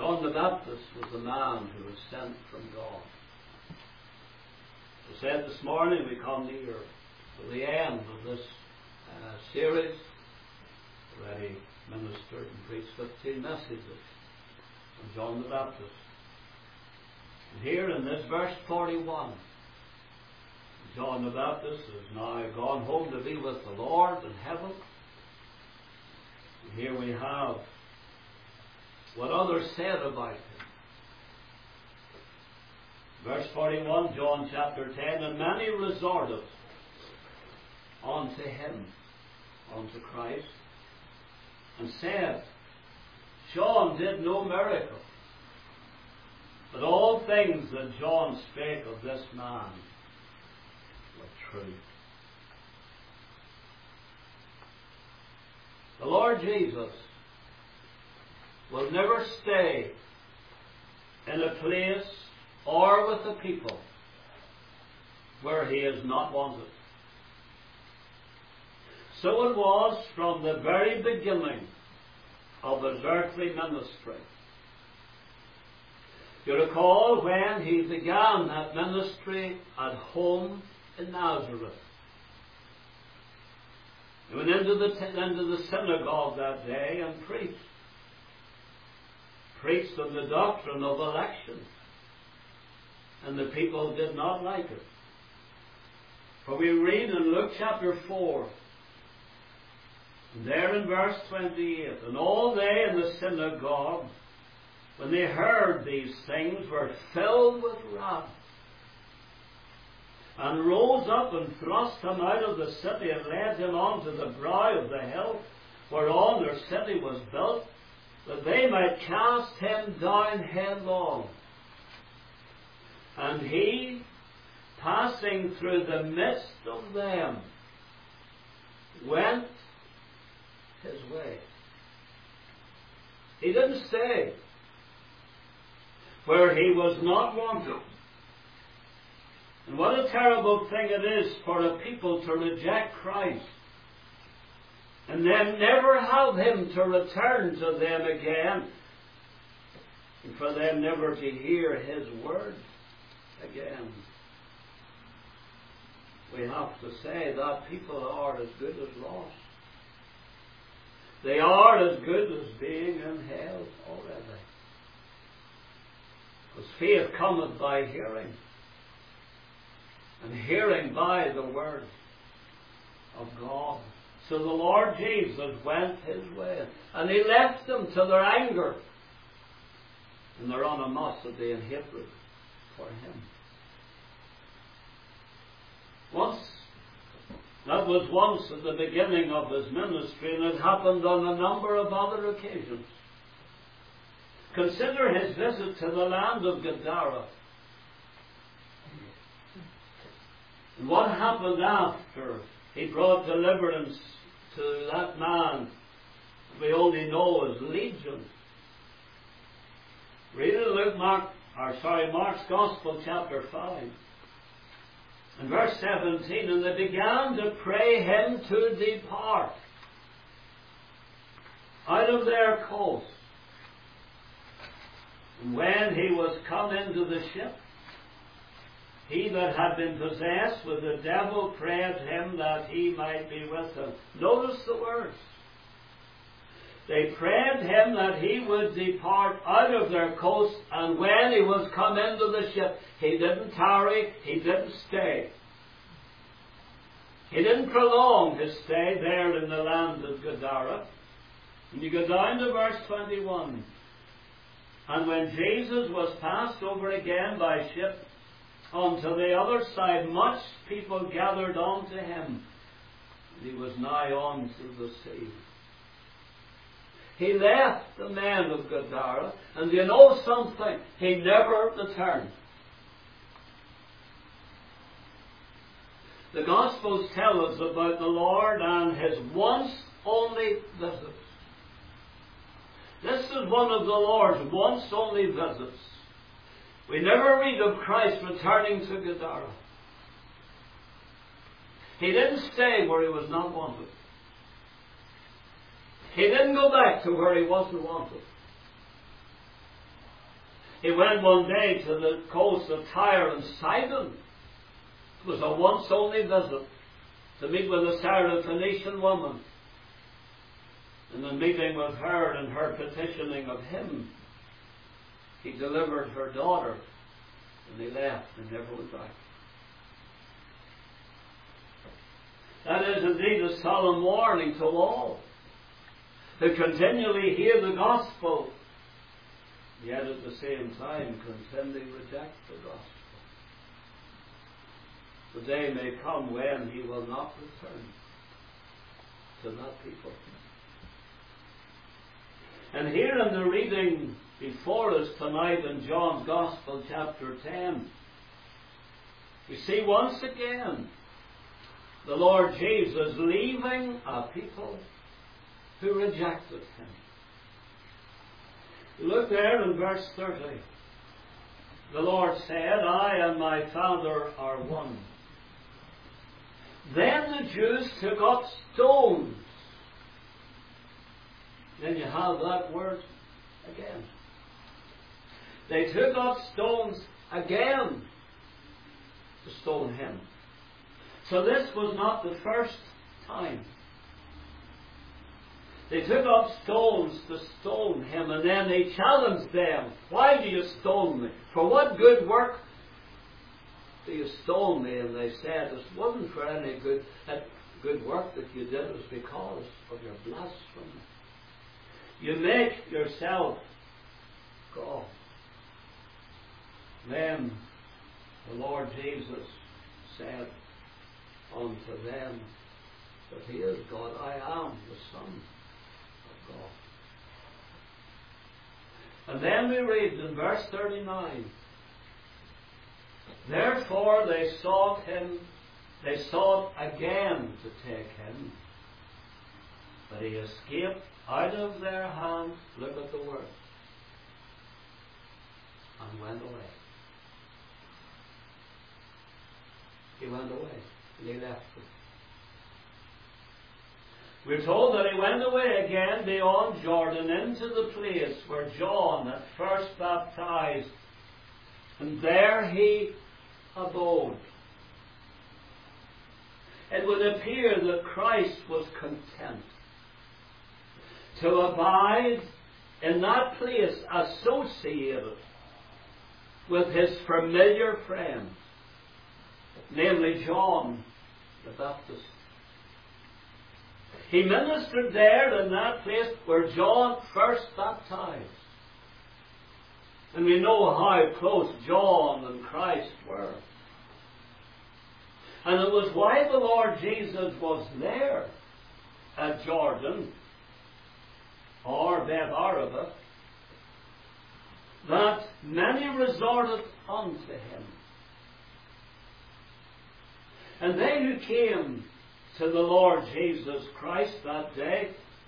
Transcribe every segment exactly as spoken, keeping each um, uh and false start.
John the Baptist was the man who was sent from God. As I said this morning, we come near to the end of this uh, series. Already ministered and preached fifteen messages on John the Baptist. And here in this verse forty-one, John the Baptist is now gone home to be with the Lord in heaven. And here we have what others said about him. Verse forty-one, John chapter ten, and many resorted unto him, unto Christ, and said, John did no miracle, but all things that John spake of this man were true. The Lord Jesus will never stay in a place or with a people where he is not wanted. So it was from the very beginning of his earthly ministry. You recall when he began that ministry at home in Nazareth. He went into the, into the synagogue that day and preached. Preached on the doctrine of election. And the people did not like it. For we read in Luke chapter four, and there in verse twenty-eight, and all they in the synagogue, when they heard these things, were filled with wrath, and rose up and thrust him out of the city, and led him on to the brow of the hill whereon their city was built, that they might cast him down headlong. And he, passing through the midst of them, went his way. He didn't stay where he was not wanted. And what a terrible thing it is for a people to reject Christ and then never have him to return to them again, and for them never to hear his word again. We have to say that people are as good as lost. They are as good as being in hell already. Because faith cometh by hearing, and hearing by the word of God. So the Lord Jesus went his way, and he left them to their anger and their animosity and hatred for him. Once, that was once at the beginning of his ministry, and it happened on a number of other occasions. Consider his visit to the land of Gadara. And what happened after he brought deliverance to that man we only know as Legion. Read in Luke, Mark, or sorry, Mark's Gospel, chapter five. In verse seventeen, and they began to pray him to depart out of their coast. And when he was come into the ship, he that had been possessed with the devil prayed him that he might be with him. Notice the words. They prayed him that he would depart out of their coast, and when he was come into the ship, he didn't tarry, he didn't stay. He didn't prolong his stay there in the land of Gadara. And you go down to verse twenty-one. And when Jesus was passed over again by ship unto the other side, much people gathered unto him. And he was nigh on to the sea. He left the men of Gadara, and you know something? He never returned. The Gospels tell us about the Lord and his once only visits. This is one of the Lord's once only visits. We never read of Christ returning to Gadara. He didn't stay where he was not wanted. He didn't go back to where he wasn't wanted. He went one day to the coast of Tyre and Sidon. It was a once only visit to meet with a Syrophoenician woman. And in meeting with her and her petitioning of him, he delivered her daughter, and he left and never went back. That is indeed a solemn warning to all who continually hear the gospel, yet at the same time continually reject the gospel. The day may come when he will not return to that people. And here in the reading before us tonight in John's Gospel, chapter ten, we see once again the Lord Jesus leaving a people who rejected him. Look there in verse thirty. The Lord said, I and my Father are one. Then the Jews took up stones. Then you have that word again. They took up stones again to stone him. So this was not the first time. They took up stones to stone him, and then they challenged them. Why do you stone me? For what good work do you stone me? And they said, it wasn't for any good, that good work that you did. It was because of your blasphemy. You make yourself God. Then the Lord Jesus said unto them that he is God. I am the Son of God. And then we read in verse thirty-nine, therefore they sought him, they sought again to take him, but he escaped out of their hand. Look at the word. And went away. He went away. And he left them. We're told that he went away again beyond Jordan into the place where John had first baptized. And there he abode. It would appear that Christ was content to abide in that place associated with his familiar friends, namely John the Baptist. He ministered there in that place where John first baptized. And we know how close John and Christ were. And it was while the Lord Jesus was there at Jordan, or Beth Araba, that many resorted unto him. And they who came to the Lord Jesus Christ that day,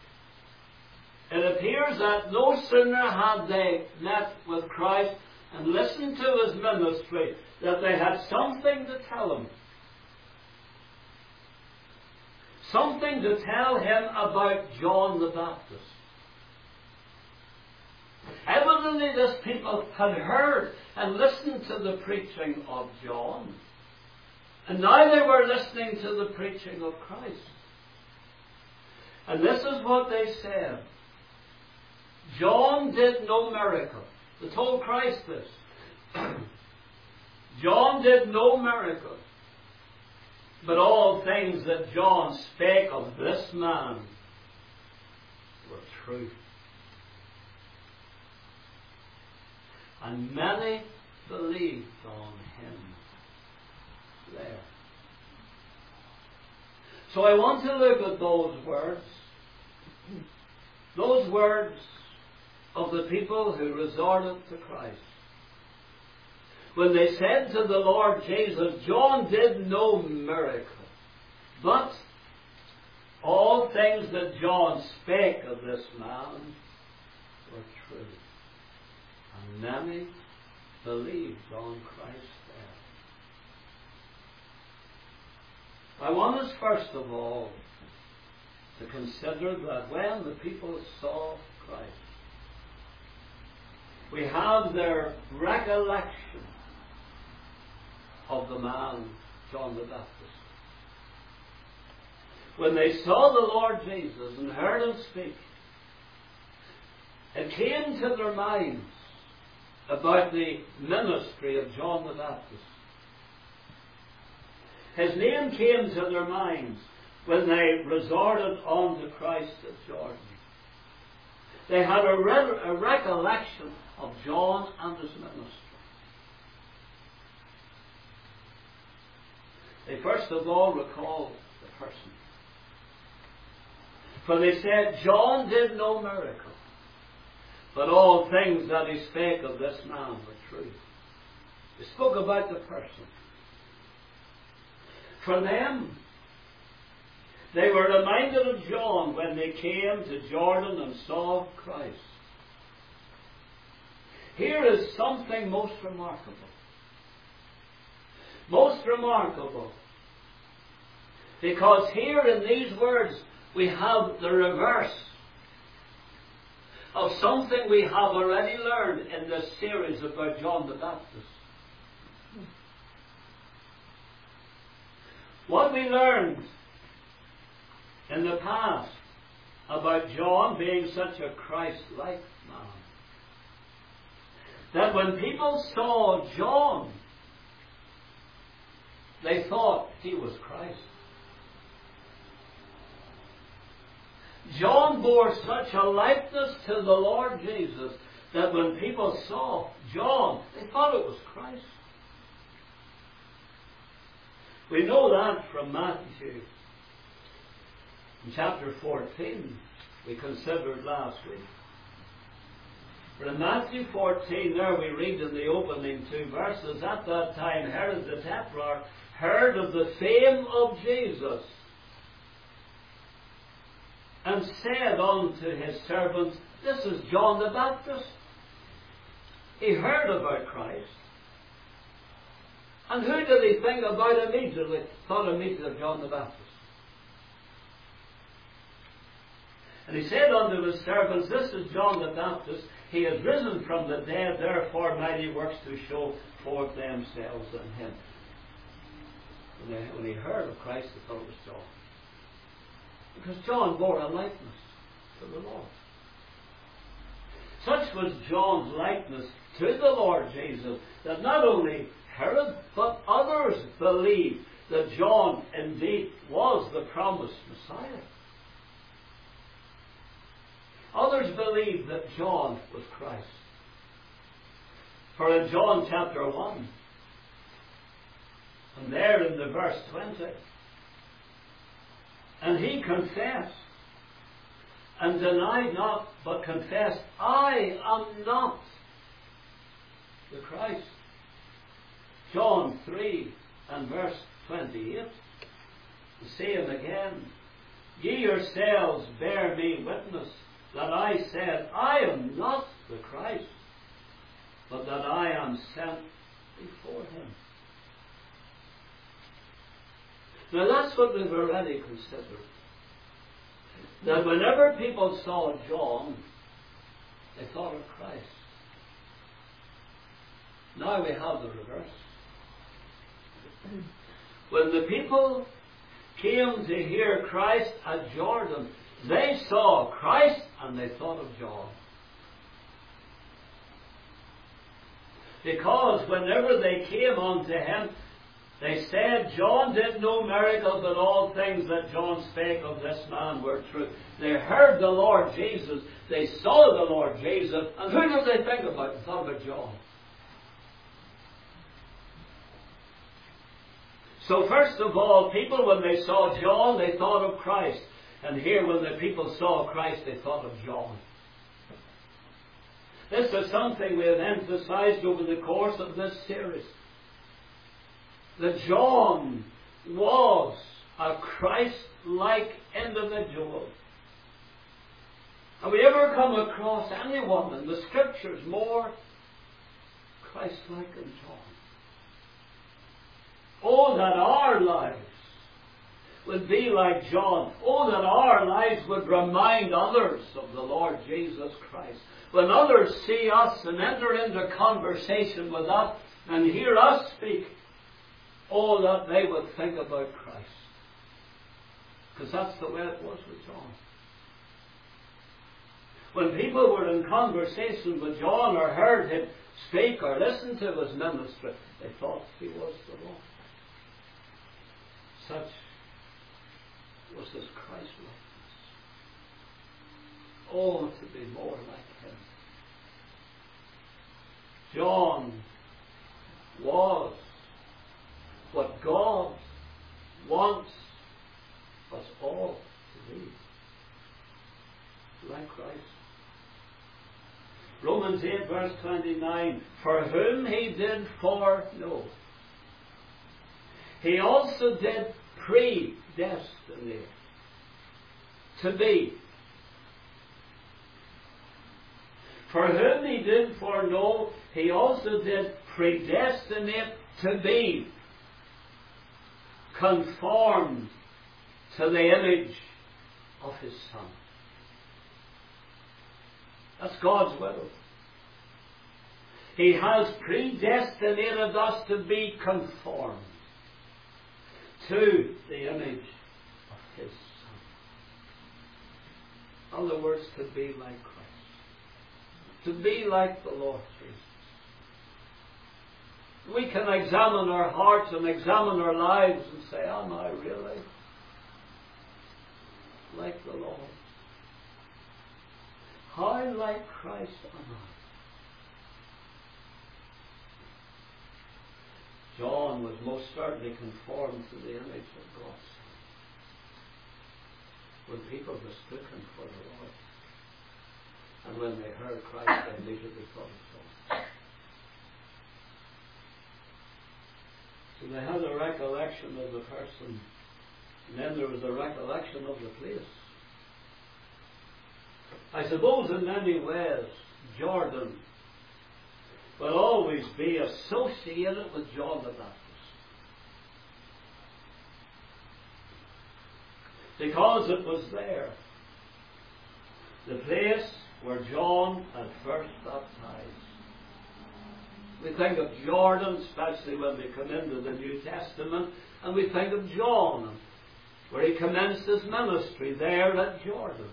it appears that no sooner had they met with Christ and listened to his ministry, that they had something to tell him. Something to tell him about John the Baptist. Evidently this people had heard and listened to the preaching of John. And now they were listening to the preaching of Christ. And this is what they said. John did no miracle. They told Christ this. John did no miracle. But all things that John spake of this man were true. And many believed on him there. So I want to look at those words. Those words of the people who resorted to Christ. When they said to the Lord Jesus, John did no miracle, but all things that John spake of this man were true. And many believed on Christ there. I want us first of all to consider that when the people saw Christ, we have their recollection of the man, John the Baptist. When they saw the Lord Jesus and heard him speak, it came to their minds about the ministry of John the Baptist. His name came to their minds when they resorted unto Christ at Jordan. They had a, re- a recollection of John and his ministry. They first of all recalled the person. For they said, John did no miracle, but all things that he spake of this man were true. They spoke about the person. For them, they were reminded of John when they came to Jordan and saw Christ. Here is something most remarkable. Most remarkable. Because here in these words we have the reverse of something we have already learned in this series about John the Baptist. What we learned in the past about John being such a Christ-like man, that when people saw John, they thought he was Christ. John bore such a likeness to the Lord Jesus that when people saw John, they thought it was Christ. We know that from Matthew. In chapter fourteen, we considered last week. But in Matthew fourteen, there we read in the opening two verses, at that time Herod the Tetrarch heard of the fame of Jesus, and said unto his servants, this is John the Baptist. He heard about Christ. And who did he think about immediately? Thought immediately of John the Baptist. And he said unto his servants, this is John the Baptist. He is risen from the dead, therefore mighty works to show forth themselves in him. When, they, when he heard of Christ, they thought it was John. Because John bore a likeness to the Lord. Such was John's likeness to the Lord Jesus that not only Herod, but others believed that John indeed was the promised Messiah. Others believed that John was Christ. For in John chapter one, and there in the verse twenty, and he confessed, and denied not, but confessed, I am not the Christ. John three and verse twenty-eight. The same again. Ye yourselves bear me witness that I said, I am not the Christ, but that I am sent before him. Now that's what we've already considered. That whenever people saw John, they thought of Christ. Now we have the reverse. When the people came to hear Christ at Jordan, they saw Christ and they thought of John. Because whenever they came unto him, they said, John did no miracle, but all things that John spake of this man were true. They heard the Lord Jesus, they saw the Lord Jesus, and who did they think about? They thought about John. So first of all, people when they saw John, they thought of Christ. And here when the people saw Christ, they thought of John. This is something we have emphasized over the course of this series. That John was a Christ-like individual. Have we ever come across anyone in the Scriptures more Christ-like than John? Oh, that our lives would be like John. Oh, that our lives would remind others of the Lord Jesus Christ. When others see us and enter into conversation with us and hear us speak, oh, that they would think about Christ. Because that's the way it was with John. When people were in conversation with John or heard him speak or listened to his ministry, they thought he was the Lord. Such was his Christ likeness. Oh, to be more like him. John was what God wants us all to be. Like Christ. Romans eight verse twenty-nine, for whom he did foreknow, he also did predestinate to be. For whom he did foreknow, he also did predestinate to be conformed to the image of his Son. That's God's will. He has predestinated us to be conformed to the image of his Son. In other words, to be like Christ. To be like the Lord Jesus. We can examine our hearts and examine our lives and say, am I really like the Lord? How like Christ am I? John was most certainly conformed to the image of God's Son. When people mistook him for the Lord, and when they heard Christ, they immediately thought of God. So they had a recollection of the person, and then there was a recollection of the place. I suppose in many ways, Jordan will always be associated with John the Baptist. Because it was there, the place where John had first baptized. We think of Jordan, especially when we come into the New Testament, and we think of John, where he commenced his ministry there at Jordan.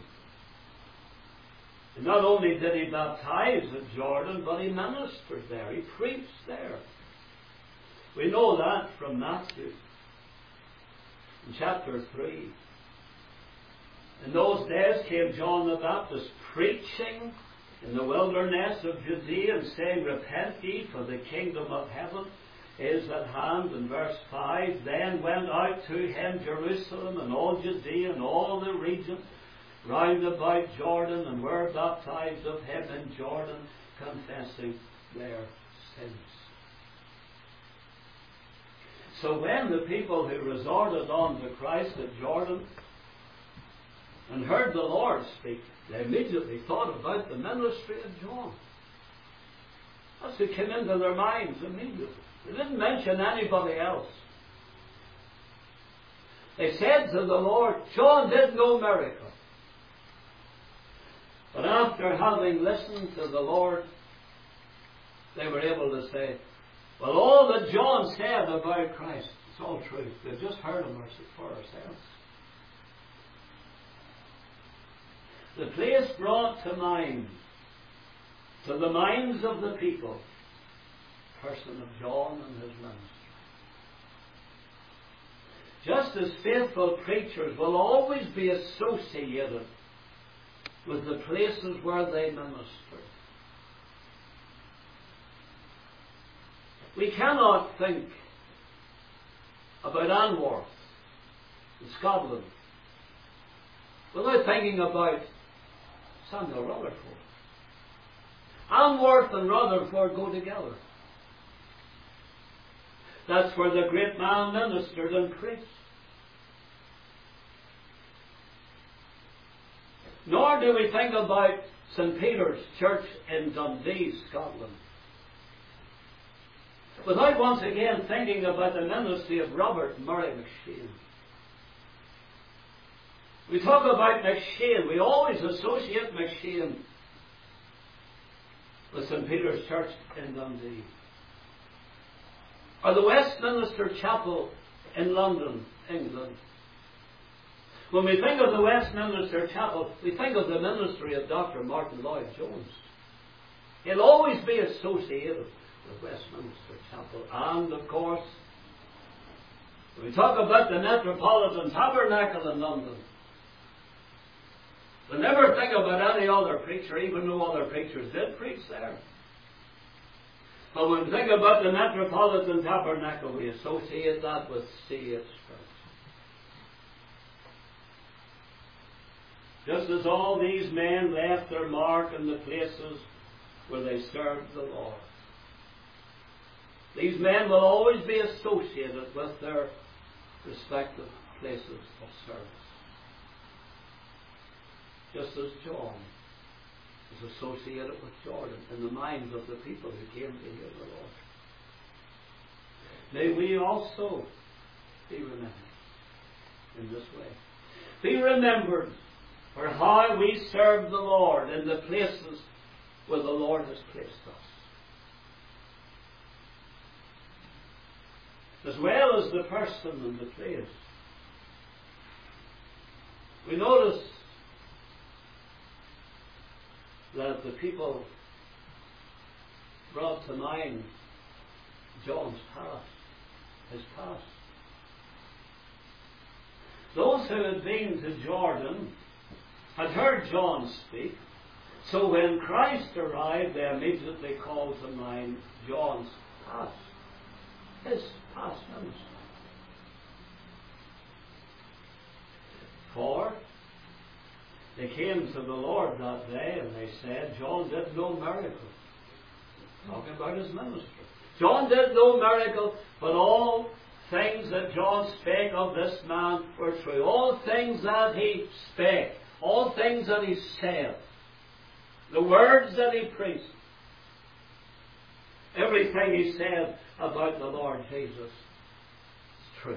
And not only did he baptize at Jordan, but he ministered there. He preached there. We know that from Matthew in chapter three. In those days came John the Baptist preaching in the wilderness of Judea and saying, repent ye, for the kingdom of heaven is at hand. In verse five, then went out to him Jerusalem and all Judea and all the region round about Jordan, and were baptized of him in Jordan, confessing their sins. So when the people who resorted on to Christ at Jordan and heard the Lord speak, they immediately thought about the ministry of John. That's what came into their minds immediately. They didn't mention anybody else. They said to the Lord, John did no miracle. But after having listened to the Lord, they were able to say, well, all that John said about Christ, it's all true. They've just heard him for ourselves. The place brought to mind, to the minds of the people, the person of John and his ministry. Just as faithful preachers will always be associated with the places where they ministered. We cannot think about Anworth in Scotland without thinking about Samuel Rutherford. Anworth and Rutherford go together. That's where the great man ministered and preached. Nor do we think about Saint Peter's Church in Dundee, Scotland, without once again thinking about the ministry of Robert Murray McShane. We talk about McShane. We always associate McShane with Saint Peter's Church in Dundee, or the Westminster Chapel in London, England. When we think of the Westminster Chapel, we think of the ministry of Doctor Martin Lloyd-Jones. He'll always be associated with Westminster Chapel. And, of course, when we talk about the Metropolitan Tabernacle in London, we never think about any other preacher, even though other preachers did preach there. But when we think about the Metropolitan Tabernacle, we associate that with C H Church. Just as all these men left their mark in the places where they served the Lord. These men will always be associated with their respective places of service. Just as John is associated with Jordan in the minds of the people who came to hear the Lord. May we also be remembered in this way. Be remembered for how we serve the Lord in the places where the Lord has placed us. As well as the person and the place. We notice that the people brought to mind John's past, his past. Those who had been to Jordan had heard John speak, so when Christ arrived, they immediately called to mind John's past, his past ministry. For they came to the Lord that day and they said, John did no miracle. Talking about his ministry. John did no miracle, but all things that John spake of this man were true. All things that he spake, all things that he said, the words that he preached, everything he said about the Lord Jesus is true.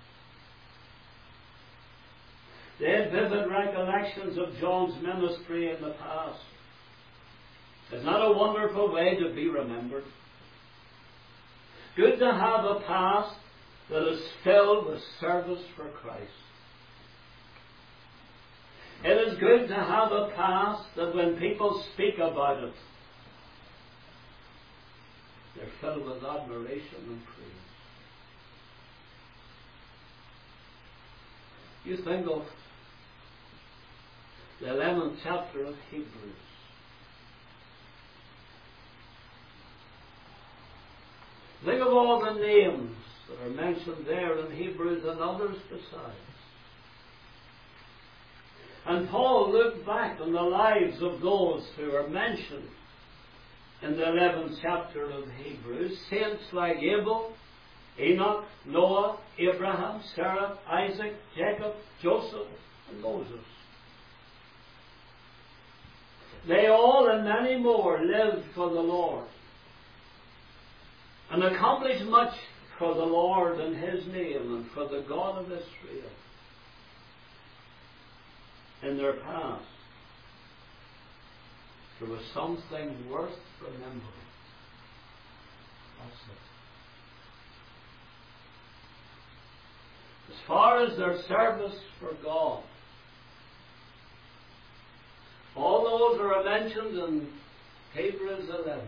They had vivid recollections of John's ministry in the past. Is not a wonderful way to be remembered? Good to have a past that is filled with service for Christ. It is good to have a past that when people speak about it, they're filled with admiration and praise. You think of the eleventh chapter of Hebrews. Think of all the names that are mentioned there in Hebrews and others besides. And Paul looked back on the lives of those who are mentioned in the eleventh chapter of Hebrews. Saints like Abel, Enoch, Noah, Abraham, Sarah, Isaac, Jacob, Joseph, and Moses. They all and many more lived for the Lord and accomplished much for the Lord and His name and for the God of Israel in their past. There was something worth remembering. That's it. As far as their service for God, all those are mentioned in Hebrews eleven.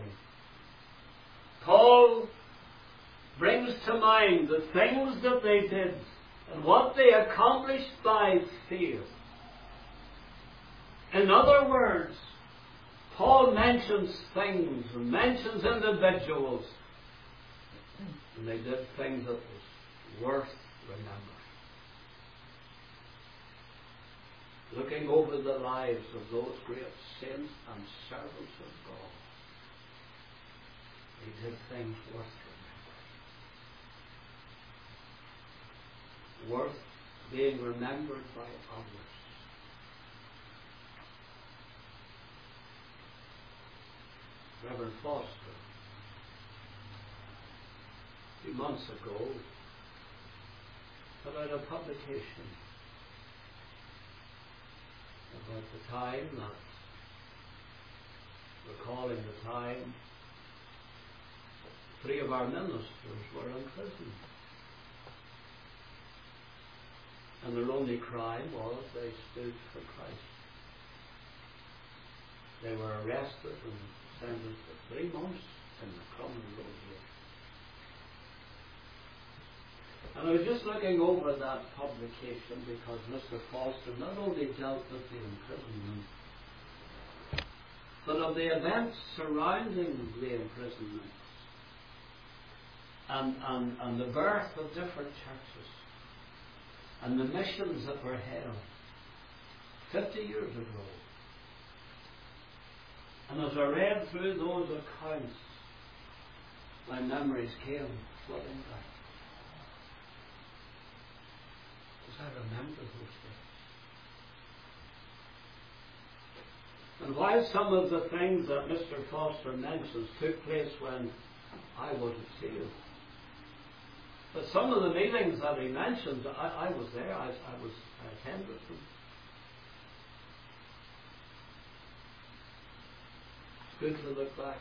Paul brings to mind the things that they did and what they accomplished by faith. In other words, Paul mentions things and mentions individuals, and they did things that was worth remembering. Looking over the lives of those great saints and servants of God, they did things worth remembering. Worth being remembered by others. Reverend Foster, a few months ago, put out a publication at the time that, recalling the time, three of our ministers were in prison. And their only crime was they stood for Christ. They were arrested and sentenced to three months in the Crumlin Road here. And I was just looking over that publication because Mister Foster not only dealt with the imprisonment, but of the events surrounding the imprisonment and, and, and the birth of different churches and the missions that were held fifty years ago. And as I read through those accounts, my memories came flooding back. Because I remember those days. And while some of the things that Mister Foster mentions took place when I wasn't sealed, but some of the meetings that he mentions, I, I was there, I, I was I attended them. It's good to look back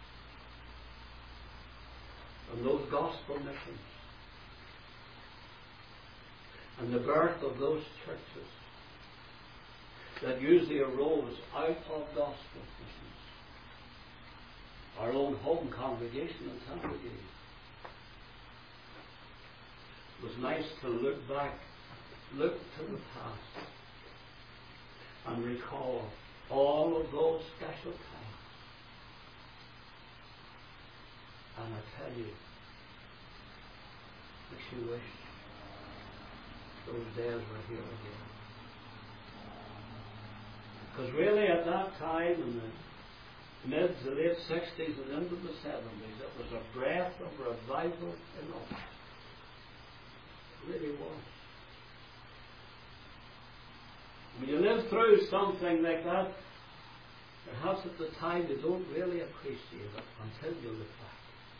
on those gospel missions and the birth of those churches that usually arose out of gospel missions. Our own home congregation in Tandragee. It was nice to look back, look to the past, and recall all of those special times. And I tell you, makes you wish those days were here again. Because really at that time, in the mid to late sixties and into the seventies, it was a breath of revival in us. It really was. When you live through something like that, perhaps at the time you don't really appreciate it until you look back.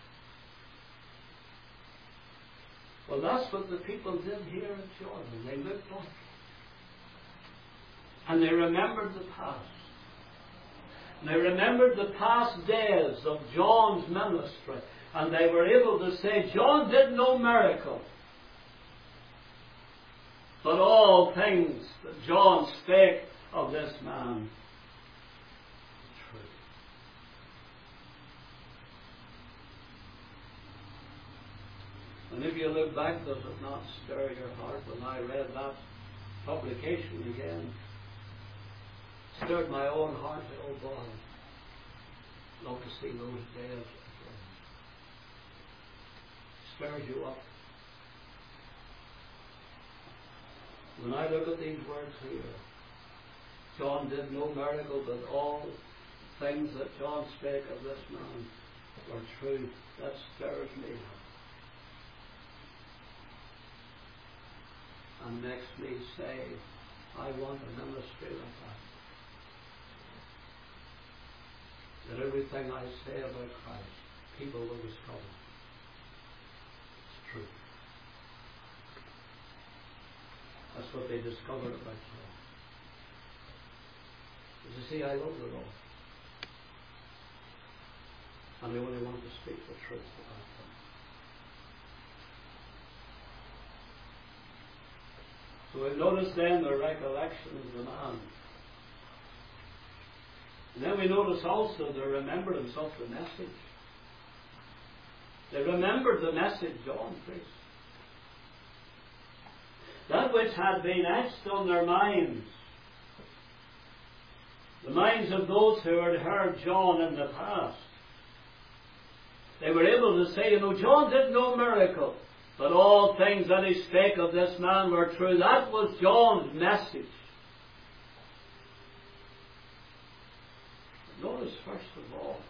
Well, that's what the people did here in Jordan. They looked back. And they remembered the past. And they remembered the past days of John's ministry. And they were able to say, John did no miracle, but all things that John spake of this man true. And if you look back, does it not stir your heart? When I read that publication again, it stirred my own heart. Oh boy, love to see those days again. Stirs you up. When I look at these words here, John did no miracle, but all things that John spake of this man were true. That stirs me up. And makes me say, I want a ministry like that. That everything I say about Christ, people will discover. It's true. That's what they discovered about John. As you see, I love the Lord. And I only want to speak the truth about them. So we notice then the recollection of the man. And then we notice also the remembrance of the message. They remembered the message John preached. That which had been etched on their minds. The minds of those who had heard John in the past. They were able to say, you know, John did no miracle, but all things that he spake of this man were true. That was John's message. Notice first of all,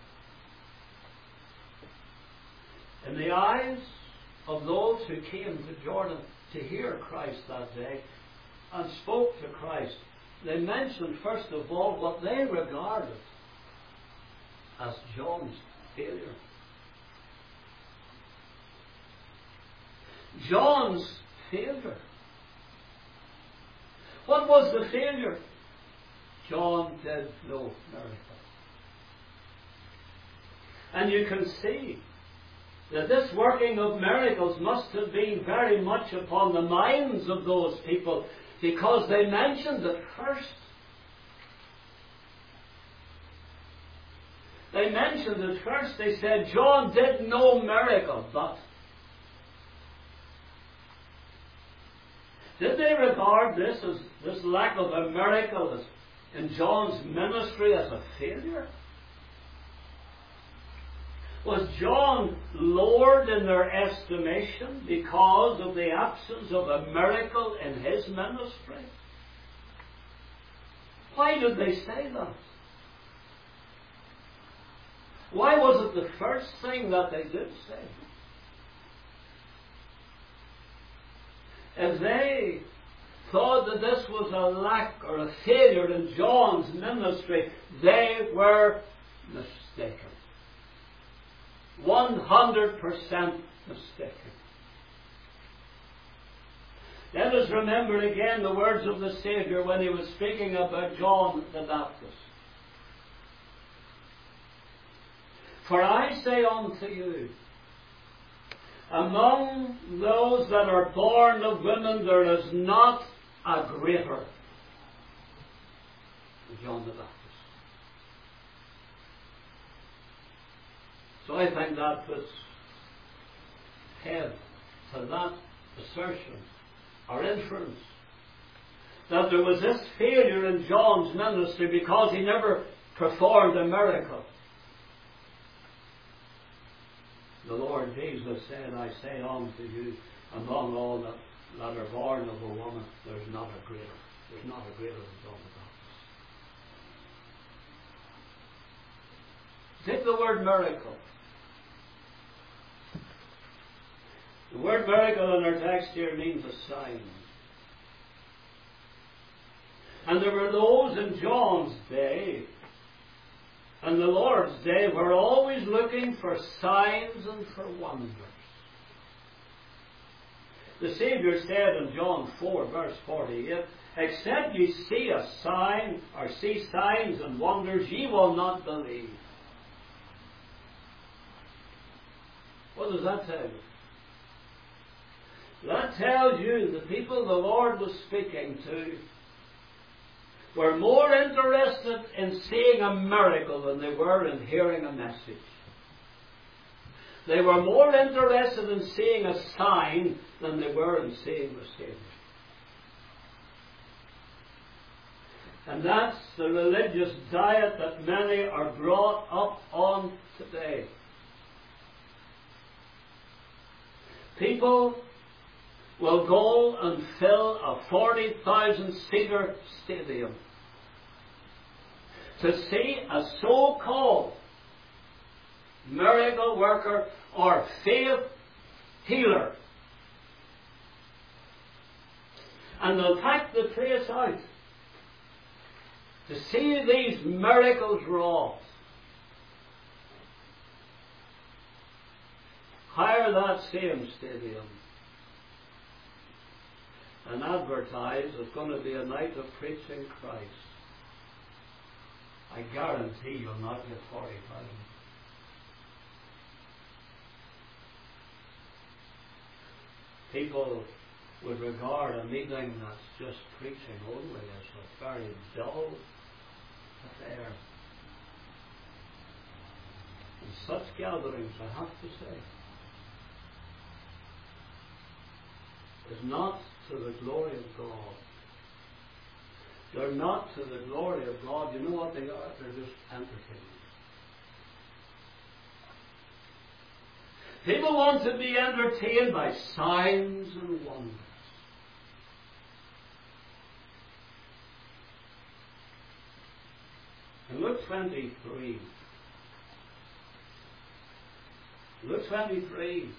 in the eyes of those who came to Jordan to hear Christ that day and spoke to Christ, they mentioned first of all what they regarded as John's failure. John's failure. What was the failure? John did no miracle. And you can see that this working of miracles must have been very much upon the minds of those people, because they mentioned it first. They mentioned it first. They said, John did no miracle, but did they regard this as this lack of a miracle as in John's ministry as a failure? Was John lowered in their estimation because of the absence of a miracle in his ministry? Why did they say that? Why was it the first thing that they did say? If they thought that this was a lack or a failure in John's ministry, they were mistaken. one hundred percent mistaken. Let us remember again the words of the Saviour when he was speaking about John the Baptist. For I say unto you, among those that are born of women there is not a greater than John the Baptist. So I think that puts head to that assertion or inference that there was this failure in John's ministry because he never performed a miracle. The Lord Jesus said, I say unto you, among all that, that are born of a woman, there's not a greater. There's not a greater than John the Baptist. Take the word miracle. The word miracle in our text here means a sign. And there were those in John's day and the Lord's day who were always looking for signs and for wonders. The Saviour said in John four, verse forty-eight, except ye see a sign, or see signs and wonders, ye will not believe. What does that tell you? That tells you the people the Lord was speaking to were more interested in seeing a miracle than they were in hearing a message. They were more interested in seeing a sign than they were in seeing the Saviour. And that's the religious diet that many are brought up on today. People will go and fill a forty thousand seater stadium to see a so-called miracle worker or faith healer. And they'll pack the place out to see these miracles wrought. Hire that same stadium and advertise it's going to be a night of preaching Christ. I guarantee you'll not get forty thousand. People would regard a meeting that's just preaching only as a very dull affair. And such gatherings, I have to say, is not to the glory of God. They're not to the glory of God. You know what they are? They're just entertainment. People want to be entertained by signs and wonders. In Luke twenty-three, Luke twenty-three,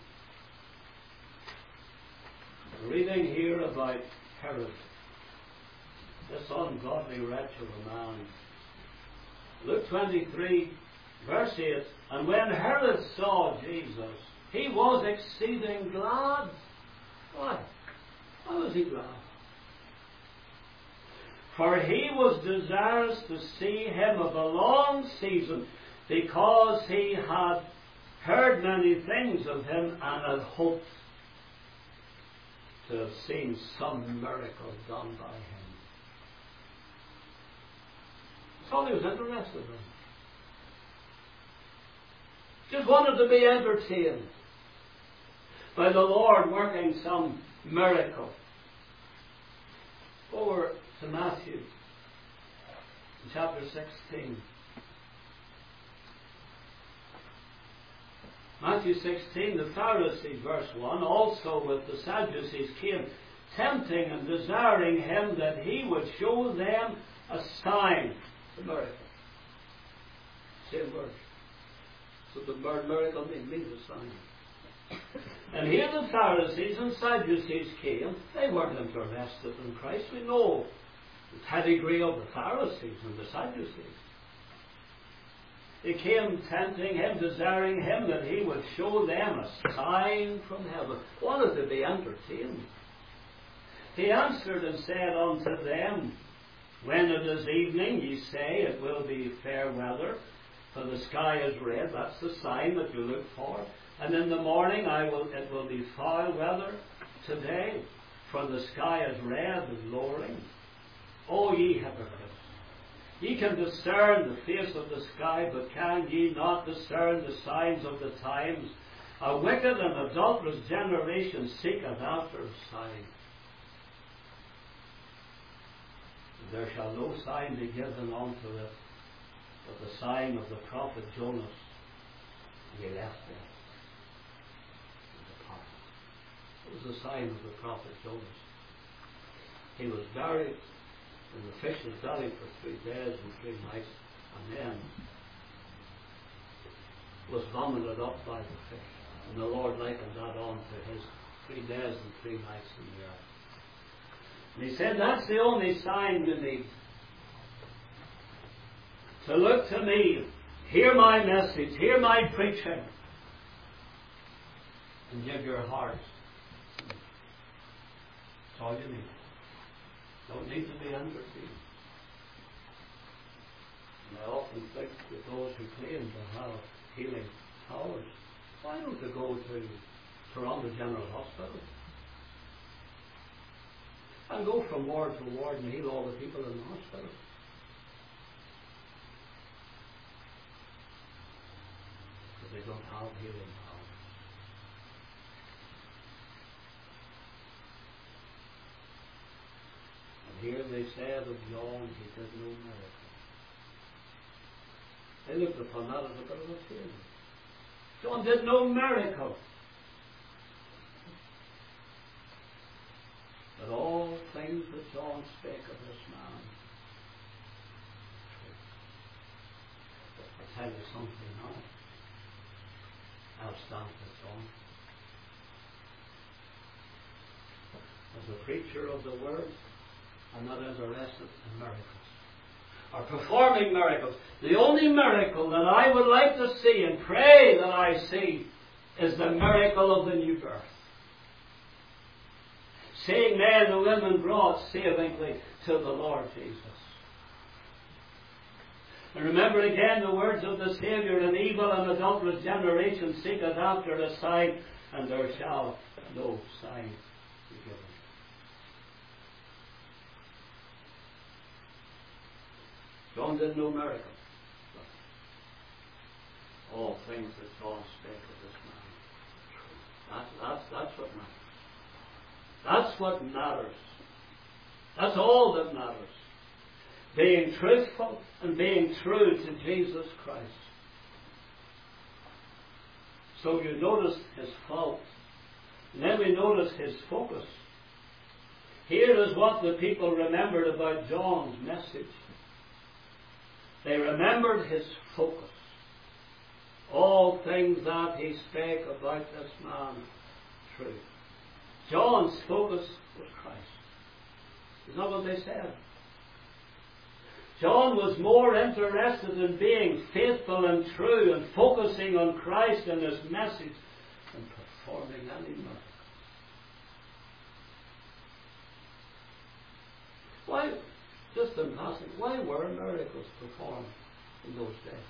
we're reading here about Herod, this ungodly wretch of a man. Luke twenty-three, verse eight, and when Herod saw Jesus, he was exceeding glad. Why? Why was he glad? For he was desirous to see him of a long season, because he had heard many things of him, and had hoped to have seen some miracle done by him. That's all he was interested in. Just wanted to be entertained by the Lord working some miracle. Over to Matthew, chapter sixteen. Matthew sixteen, the Pharisees, verse one, also with the Sadducees came, tempting and desiring him that he would show them a sign. A miracle. Same word. So the word miracle means a sign. And here the Pharisees and Sadducees came. They weren't interested in Christ. We know the pedigree of the Pharisees and the Sadducees. They came tempting him, desiring him that he would show them a sign from heaven. Wanted to be entertained. He answered and said unto them, when it is evening, ye say, it will be fair weather, for the sky is red. That's the sign that you look for. And in the morning, I will, it will be foul weather today, for the sky is red and lowering. O ye hypocrites! Ye can discern the face of the sky, but can ye not discern the signs of the times? A wicked and adulterous generation seeketh after a sign. There shall no sign be given unto it, but the sign of the prophet Jonas. And he left them and departed. It was the sign of the prophet Jonas. He was buried in the fish's belly for three days and three nights, and then was vomited up by the fish. And the Lord likened that on to his three days and three nights in the earth. And he said, that's the only sign you need. To look to me, hear my message, hear my preaching, and give your heart. That's all you need. Don't need to be entertained. And I often think with those who claim to have healing powers, why don't they go to Toronto General Hospital and go from ward to ward and heal all the people in the hospital? Because they don't have healing powers. And here they said of John, he did no miracle. They looked upon that as a bit of a failure. John did no miracle. But all things that John spake of this man. But I'll tell you something now. I'll stand with John. As a preacher of the Word, I'm not interested in miracles. Or performing miracles. The only miracle that I would like to see and pray that I see is the miracle of the new birth. Seeing men and women brought savingly to the Lord Jesus. And remember again the words of the Saviour, an evil and adulterous generation seeketh after a sign, and there shall no sign be given. John did no miracle. All things that John spake of this man. That's, that's, that's what matters. That's what matters. That's all that matters. Being truthful and being true to Jesus Christ. So you notice his fault. And then we notice his focus. Here is what the people remembered about John's message. They remembered his focus. All things that he spake about this man, true. John's focus was Christ. Is that what they said? John was more interested in being faithful and true and focusing on Christ and his message than performing any miracle. Why, Just in passing, why were miracles performed in those days?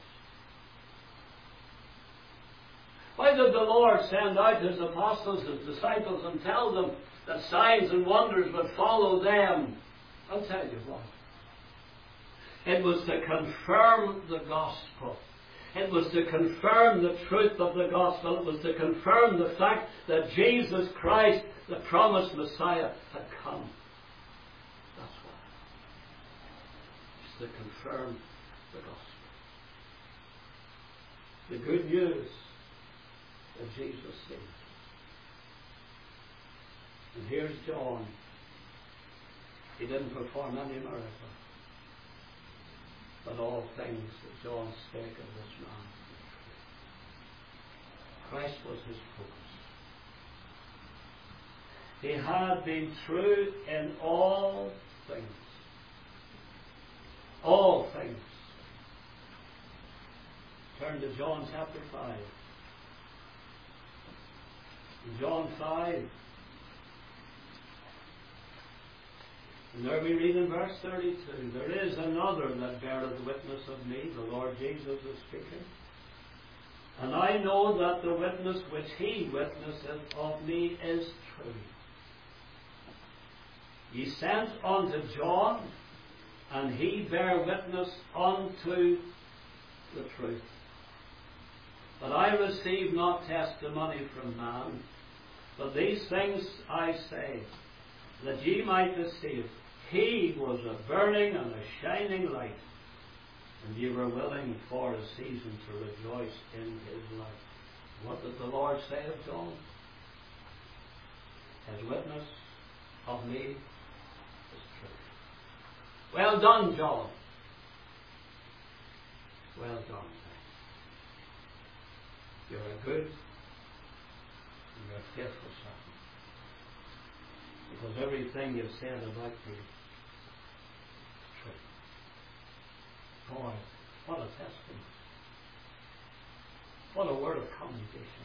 Why did the Lord send out His apostles, His disciples, and tell them that signs and wonders would follow them? I'll tell you what. It was to confirm the gospel. It was to confirm the truth of the gospel. It was to confirm the fact that Jesus Christ, the promised Messiah, had come. That's why. It's to confirm the gospel. The good news that Jesus saved. And here's John. He didn't perform any miracle. But all things that John spake of this man. Christ was his focus. He had been true in all things. All things. Turn to John chapter five. In John five. And there we read in verse thirty-two, there is another that beareth witness of me, the Lord Jesus is speaking. And I know that the witness which he witnesseth of me is true. Ye sent unto John, and he bare witness unto the truth. But I receive not testimony from man, but these things I say, that ye might receive. He was a burning and a shining light, and ye were willing for a season to rejoice in his light. What did the Lord say of John? His witness of me is true. Well done, John. Well done. You're a good and you're a faithful servant. Because everything you've said about me is true. Boy, what a testimony. What a word of commendation.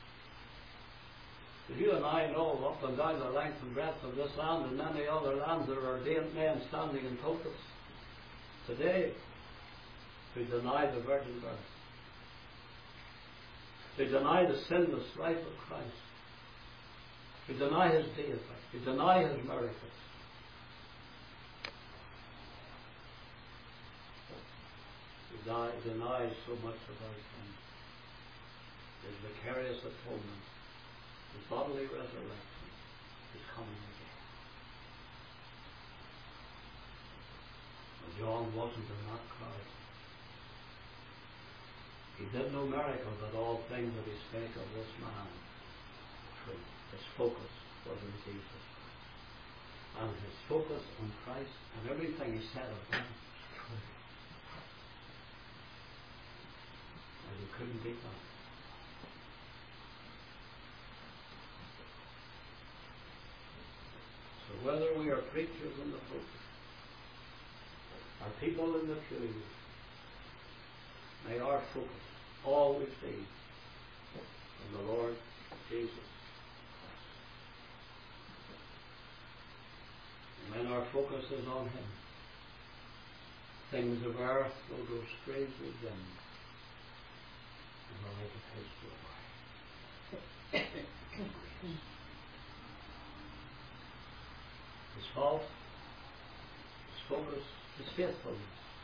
You and I know up and down the length and breadth of this land and many other lands there are ordained men standing in pulpits today who deny the virgin birth, who deny the sinless life of Christ, who deny his deity, who deny his miracles. Who die, deny so much about him. His vicarious atonement, his bodily resurrection, his coming again. But John wasn't in that crowd. He did no miracle, but all things that he spake of this man true. His focus was in Jesus. And his focus on Christ and everything he said of him was true. And you couldn't beat that. So whether we are preachers in the pulpit or people in the pews, may our focus always be on the Lord Jesus Christ. And when our focus is on him, things of earth will go strangely dim in the light of his glory. His fault, his focus, his faithfulness.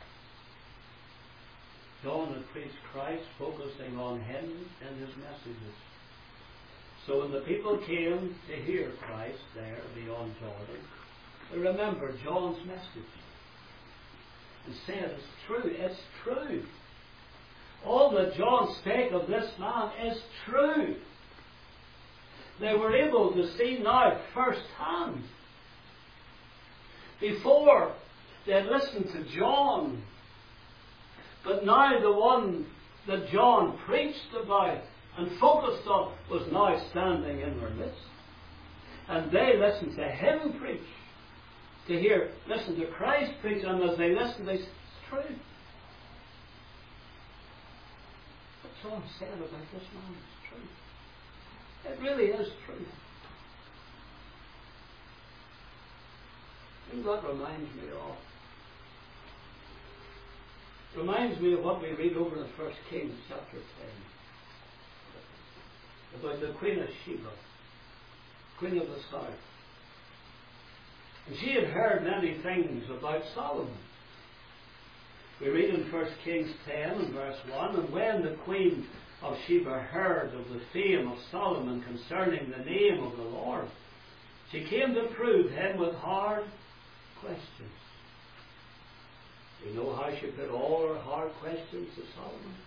John had preached Christ, focusing on him and his messages. So when the people came to hear Christ there beyond Jordan, they remembered John's message and said, it's true, it's true. All that John spake of this man is true. They were able to see now firsthand. Before, they had listened to John. But now the one that John preached about and focused on was now standing in their midst. And they listened to him preach. To hear, listen to Christ preach, and as they listened, they said, it's true. What John said about this man is true. It really is true. And that reminds me of Reminds me of what we read over in First Kings chapter ten. About the Queen of Sheba, Queen of the South. And she had heard many things about Solomon. We read in First Kings ten and verse one, and when the Queen of Sheba heard of the fame of Solomon concerning the name of the Lord, she came to prove him with hard questions. You know how she put all her hard questions to Solomon?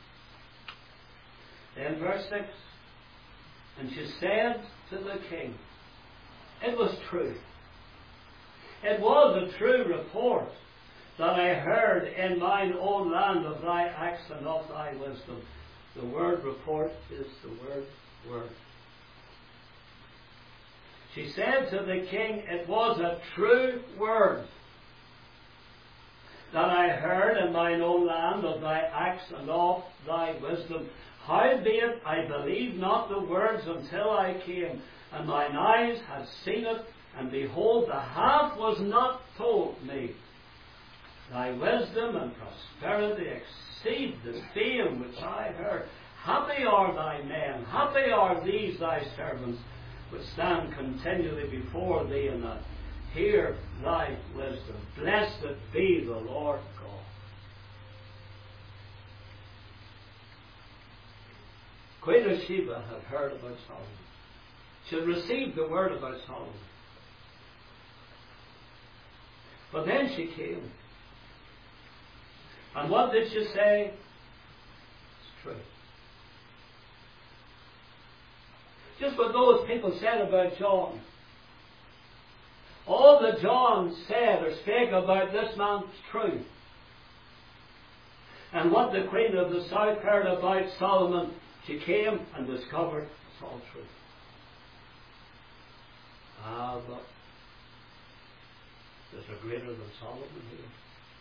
Then verse six, and she said to the king, it was true. It was a true report that I heard in mine own land of thy acts and of thy wisdom. The word report is the word word. She said to the king, it was a true word that I heard in mine own land of thy acts and of thy wisdom. Howbeit I believed not the words until I came, and mine eyes had seen it, and behold, the half was not told me. Thy wisdom and prosperity exceed the fame which I heard. Happy are thy men, happy are these thy servants, which stand continually before thee, and that hear thy wisdom. Blessed be the Lord God. Queen of Sheba had heard about Solomon. She had received the word about Solomon. But then she came. And what did she say? It's true. Just what those people said about John. All that John said or spake about this man was true. And what the Queen of the South heard about Solomon, she came and discovered it's all true. Ah, but there's a greater than Solomon here.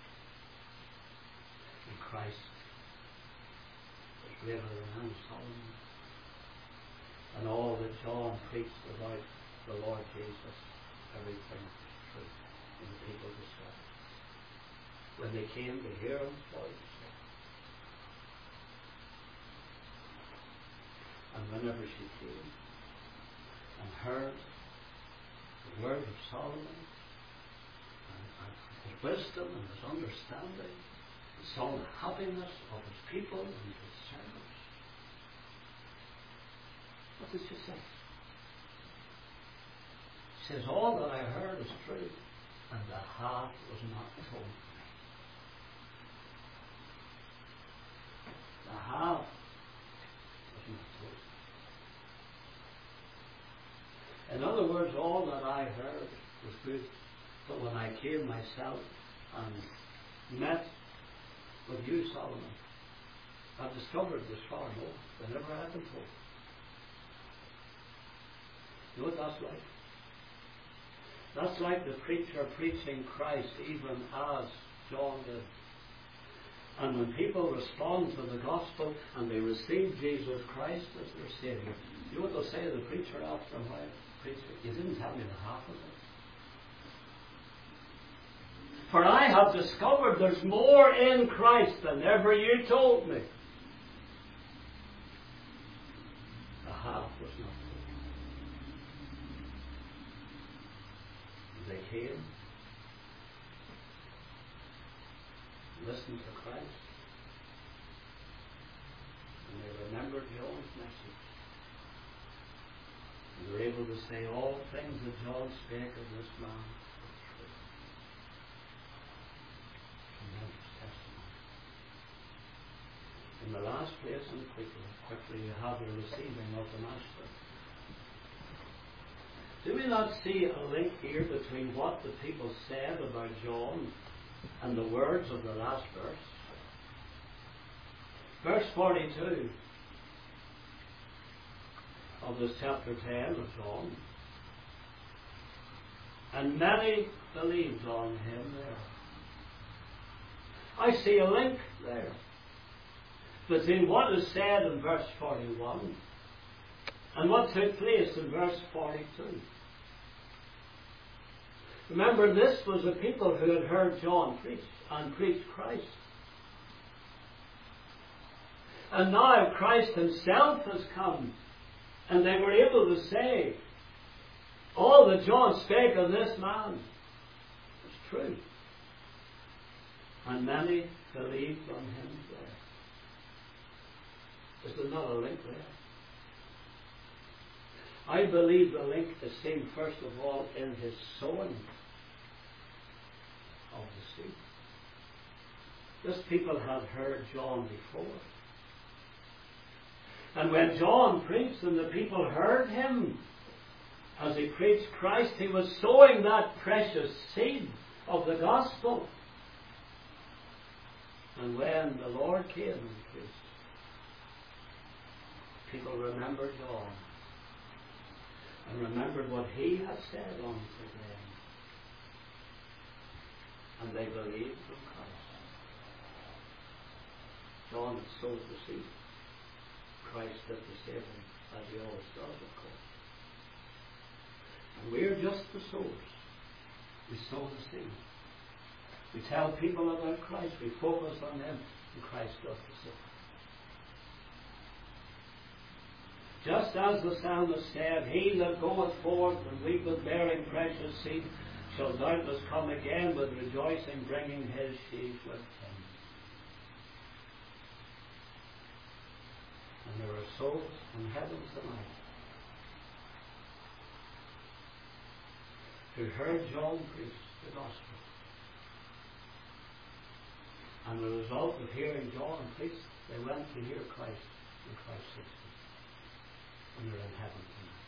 In Christ, there's greater than Solomon. And all that John preached about the Lord Jesus, everything is true in the people who saw it. When they came to hear him, what he said. And whenever she came and heard the word of Solomon, and, and his wisdom and his understanding, and saw the happiness of his people and his servants, what did she say? She says, all that I heard is true, and the half was not told me. The half was not told me. In other words, all that I heard was good, but when I came myself and met with you, Solomon, I discovered this far more than ever I had been told. You know what that's like? That's like the preacher preaching Christ even as John did. And when people respond to the gospel and they receive Jesus Christ as their Saviour, you know what they'll say to the preacher after a while? Preacher, you didn't tell me the half of it. For I have discovered there's more in Christ than ever you told me. The half was not told. They came, listened to Christ, and they remembered John's message. And they were able to say all things that John spake of this man were true. Tremendous testimony. In the last place, and quickly, quickly you have the receiving of the Master. Do we not see a link here between what the people said about John and the words of the last verse? Verse forty-two of this chapter ten of John. And many believed on him there. I see a link there between what is said in verse forty-one and what took place in verse forty-two. Remember, this was a people who had heard John preach and preach Christ. And now Christ himself has come. And they were able to say, all that John spake of this man is true. And many believed on him there. Is there not a link there? I believe the link is seen first of all in his sowing of the seed. This people had heard John before. And when John preached and the people heard him as he preached Christ, he was sowing that precious seed of the gospel. And when the Lord came and preached, people remembered John and remembered what he had said unto them. And they believed in Christ. John had sowed the seed. Christ did the saving, as he always does, of course. And we're just the sowers. We sow the seed. We tell people about Christ. We focus on him, and Christ does the saving. Just as the psalmist said, he that goeth forth and weepeth bearing precious seed shall doubtless come again with rejoicing, bringing his sheaves with him. And there are souls in heaven tonight who heard John preach the gospel. And the result of hearing John preach, they went to hear Christ in Christ sixty. And they're in heaven tonight.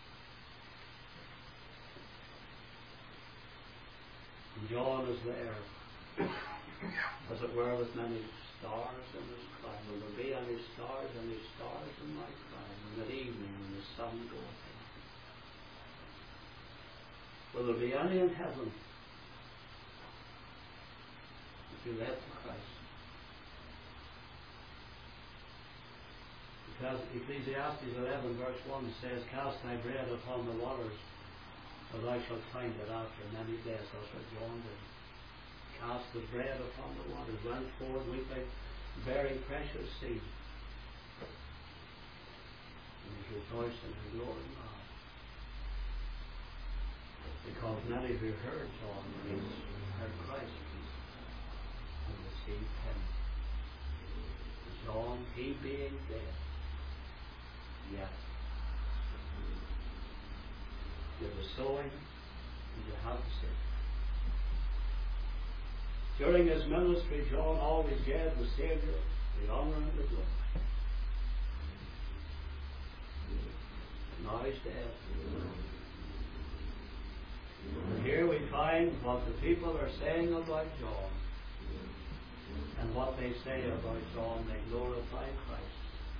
And John is there, as it were, with many stars in his crown. Will there be any stars, any stars in my crown? And at evening when the sun goeth down. Will there be any in heaven if you led to Christ? Because Ecclesiastes eleven verse one says, cast thy bread upon the waters, for thou shalt find it after many days. That's what John did. Cast the bread upon the waters, went forward weeping, bearing precious seed. And was rejoicing and glorying God. Because many who heard John preach, heard Christ preach, and received him. John, he being dead, yet you're the sowing and you have the seed. During his ministry, John always gave the Saviour the honour and the glory. Now he's dead. And here we find what the people are saying about John. And what they say about John, they glorify Christ.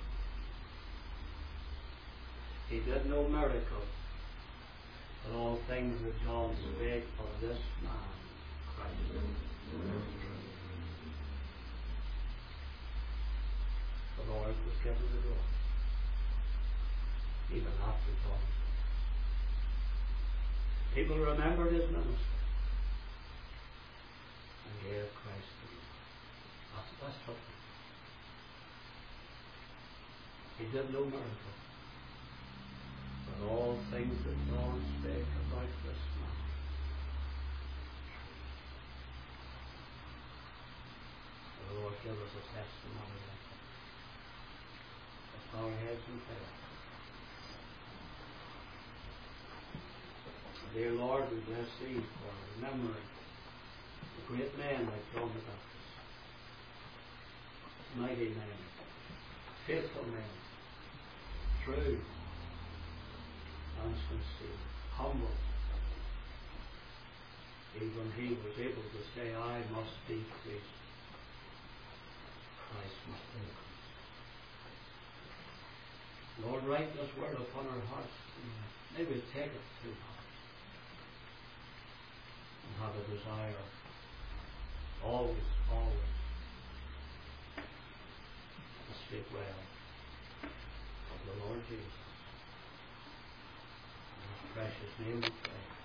He did no miracle, but all things that John spake of this man, Christ. The Lord was given the glory, even after John. People remembered his ministry and gave Christ the glory. That's, that's something. He did no miracle, but all things that John spake about this man. The Lord give us a testimony of that. Let's bow our heads in prayer. Dear Lord, we bless thee for remembering the great men like John the Baptist. Mighty men, faithful men, true and sincere, humble. Even he was able to say, I must decrease, Christ must increase. Lord, write this word upon our hearts. May we take it to heart and have a desire always, always to speak well of the Lord Jesus. In his precious name we pray.